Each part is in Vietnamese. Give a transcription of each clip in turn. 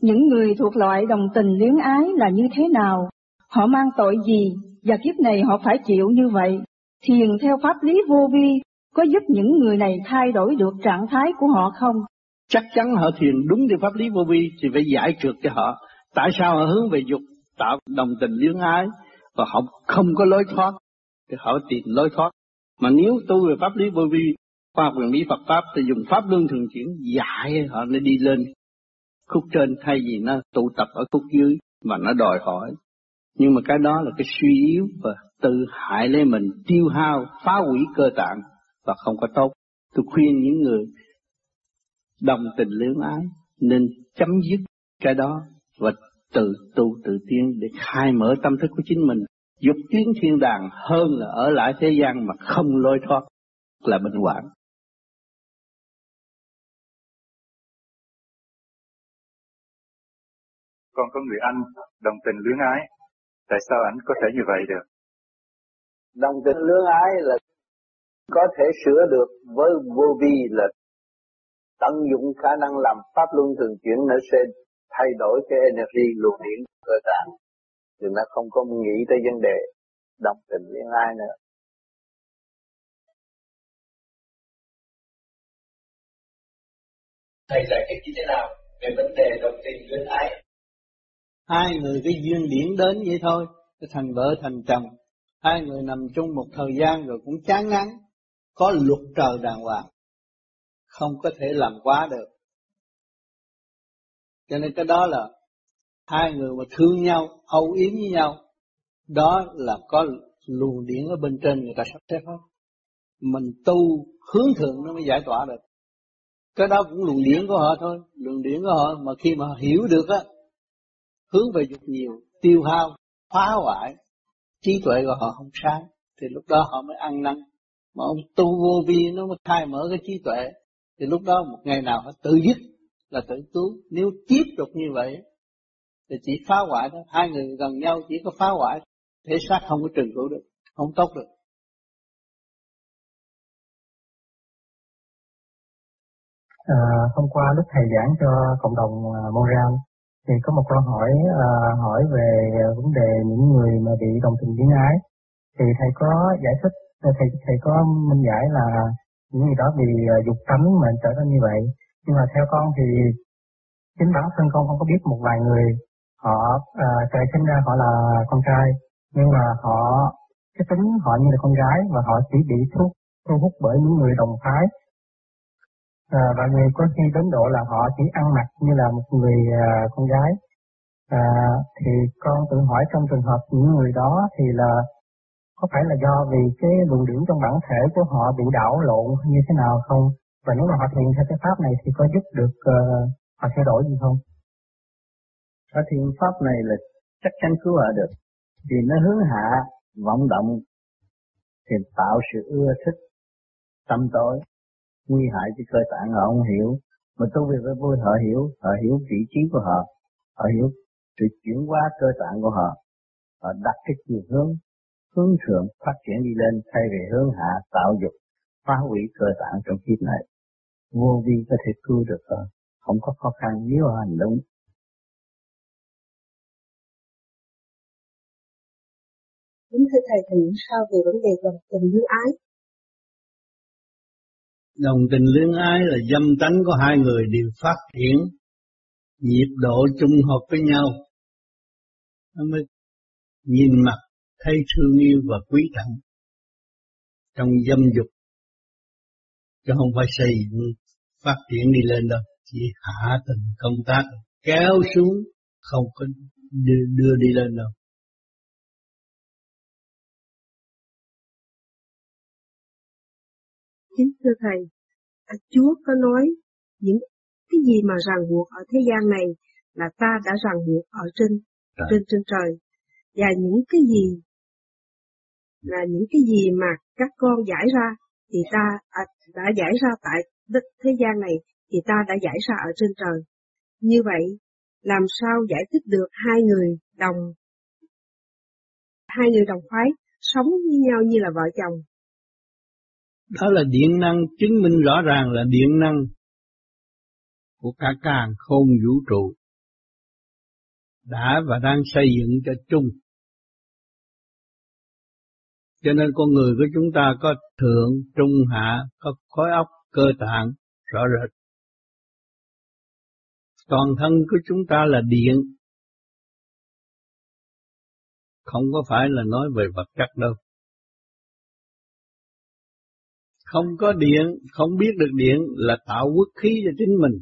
Những người thuộc loại đồng tình luyến ái là như thế nào? Họ mang tội gì và kiếp này họ phải chịu như vậy? Thiền theo pháp lý vô vi có giúp những người này thay đổi được trạng thái của họ không? Chắc chắn họ thiền đúng theo pháp lý vô vi thì phải giải trượt cho họ. Tại sao họ hướng về dục tạo đồng tình luyến ái và họ không có lối thoát thì họ tìm lối thoát. Mà nếu tu về pháp lý vô vi, khoa học quyền bí Phật pháp thì dùng pháp luân thường chuyển dạy họ nó đi lên khúc trên thay vì nó tụ tập ở khúc dưới mà nó đòi hỏi. Nhưng mà cái đó là cái suy yếu và tự hại lấy mình, tiêu hao, phá hủy cơ tạng và không có tốt. Tôi khuyên những người đồng tình luyến ái nên chấm dứt cái đó và tự tu tự tiến để khai mở tâm thức của chính mình, giúp tiến thiên đàng hơn là ở lại thế gian mà không lối thoát là bệnh hoạn. Con có người anh đồng tình luyến ái, tại sao ảnh có thể như vậy được? Đồng tình luyến ái là có thể sửa được, với vô vi là tận dụng khả năng làm pháp luân thường chuyển, nó sẽ thay đổi cái energy luồng điển cơ tạng, thì nó không có nghĩ tới vấn đề đồng tình luyến ái nữa. Thầy giải thích như thế nào về vấn đề đồng tình luyến ái? Hai người cái duyên điển đến vậy thôi, thành vợ thành chồng. Hai người nằm chung một thời gian rồi cũng chán ngán. Có luật trời đàng hoàng, không có thể làm quá được. Cho nên cái đó là hai người mà thương nhau, âu yếm với nhau, đó là có luồng điển ở bên trên người ta sắp xếp hết. Mình tu hướng thượng nó mới giải tỏa được. Cái đó cũng luồng điển của họ thôi, luồng điển của họ mà khi mà họ hiểu được á, hướng về dục nhiều, tiêu hao, phá hoại, trí tuệ của họ không sáng, thì lúc đó họ mới ăn năn. Mà ông tu vô vi nó mới khai mở cái trí tuệ, thì lúc đó một ngày nào họ tự dứt là tự cứu. Nếu tiếp tục như vậy thì chỉ phá hoại thôi. Hai người gần nhau chỉ có phá hoại, thể xác không có trường cứu được, không tốt được. Hôm qua lúc thầy giảng cho cộng đồng Montreal thì có một câu hỏi hỏi về vấn đề những người mà bị đồng tình luyến ái, thì thầy có giải thích, thầy có minh giải là những người đó bị dục tánh mà trở nên như vậy. Nhưng mà theo con thì chính bản thân con không có biết một vài người họ trời sinh ra họ là con trai, nhưng mà họ cái tính họ như là con gái và họ chỉ bị thu hút bởi những người đồng phái. Và người có khi đến độ là họ chỉ ăn mặc như là một người con gái. Thì con tự hỏi trong trường hợp những người đó thì là có phải là do vì cái luồng điển trong bản thể của họ bị đảo lộn như thế nào không? Và nếu mà họ thiền theo cái pháp này thì có giúp được họ thay đổi gì không? Cái thiền pháp này là chắc chắn cứu họ được, vì nó hướng hạ vọng động thì tạo sự ưa thích tâm tối, nguy hại cho cơ tạng họ không hiểu. Mà tu về với vui họ hiểu vị trí của họ, họ hiểu sự chuyển hóa cơ tạng của họ đặt cái chiều hướng thượng phát triển đi lên, thay vì hướng hạ tạo dục phá hủy cơ tạng trong kiếp này. Vô vi có thể cứu được họ, không có khó khăn nếu họ hành đúng. Kính thưa thầy, thì sao về vấn đề đồng tình luyến ái? Đồng tình luyến ái là dâm tánh của hai người đều phát triển nhịp độ chung hợp với nhau, nó mới nhìn mặt thấy thương yêu và quý trọng trong dâm dục, chứ không phải xây phát triển đi lên đâu, chỉ hạ tầng công tác kéo xuống, không có đưa đi lên đâu. Kính thưa thầy, Chúa có nói những cái gì mà ràng buộc ở thế gian này là ta đã ràng buộc ở trên trời, và những cái gì là những cái gì mà các con giải ra thì ta đã giải ra tại thế gian này thì ta đã giải ra ở trên trời. Như vậy, làm sao giải thích được hai người đồng phái sống với nhau như là vợ chồng? Đó là điện năng, chứng minh rõ ràng là điện năng của cả càn khôn vũ trụ. đã và đang xây dựng cho chung. Cho nên con người của chúng ta có thượng, trung, hạ, có khối óc, cơ tạng rõ rệt. Toàn thân của chúng ta là điện, không có phải là nói về vật chất đâu. Không có điện, không biết được điện là tạo quốc khí cho chính mình.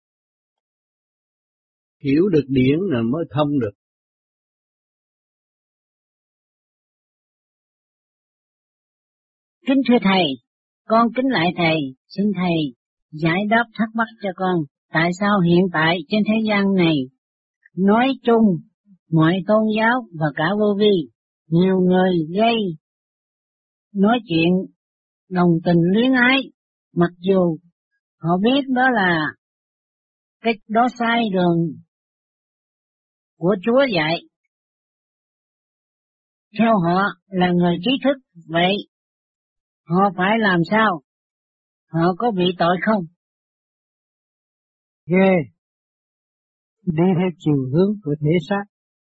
Hiểu được điện là mới thông được. Kính thưa Thầy, con kính lại Thầy, xin Thầy giải đáp thắc mắc cho con. Tại sao hiện tại trên thế gian này, nói chung, mọi tôn giáo và cả vô vi, nhiều người gây nói chuyện đồng tình luyến ái, mặc dù họ biết đó là cái đó sai đường của Chúa dạy. Theo họ là người trí thức, vậy họ phải làm sao? Họ có bị tội không? Ghê, đi theo chiều hướng của thể xác.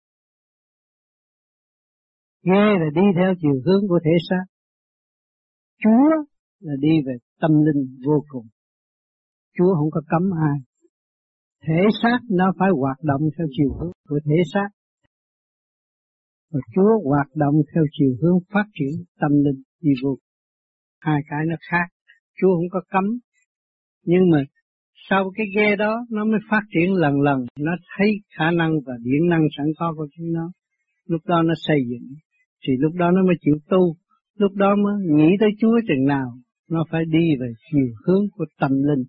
Ghê là đi theo chiều hướng của thể xác. Chúa là đi về tâm linh vô cùng. Chúa không có cấm ai. Thể xác nó phải hoạt động theo chiều hướng của thể xác. Và Chúa hoạt động theo chiều hướng phát triển tâm linh đi vô cùng. Hai cái nó khác. Chúa không có cấm. Nhưng mà sau cái ghe đó nó mới phát triển lần lần. Nó thấy khả năng và điển năng sẵn có của chúng nó. Lúc đó nó xây dựng. Thì lúc đó nó mới chịu tu. Lúc đó mới nghĩ tới Chúa chừng nào. Nó phải đi về chiều hướng của tâm linh.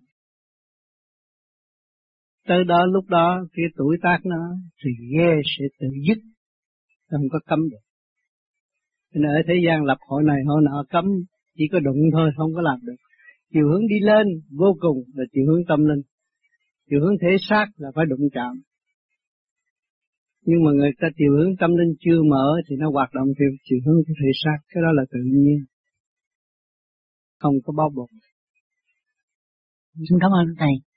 Tới đó lúc đó cái tuổi tác nó thì ghe sẽ tự dứt. Không có cấm được. Nên ở thế gian lập hội này hội nọ cấm. Chỉ có đụng thôi không có làm được. Chiều hướng đi lên vô cùng là chiều hướng tâm linh. Chiều hướng thể xác là phải đụng chạm. Nhưng mà người ta chiều hướng tâm linh chưa mở thì nó hoạt động theo chiều hướng của thể xác. Cái đó là tự nhiên. Không có bó buộc. Xin cảm ơn Thầy.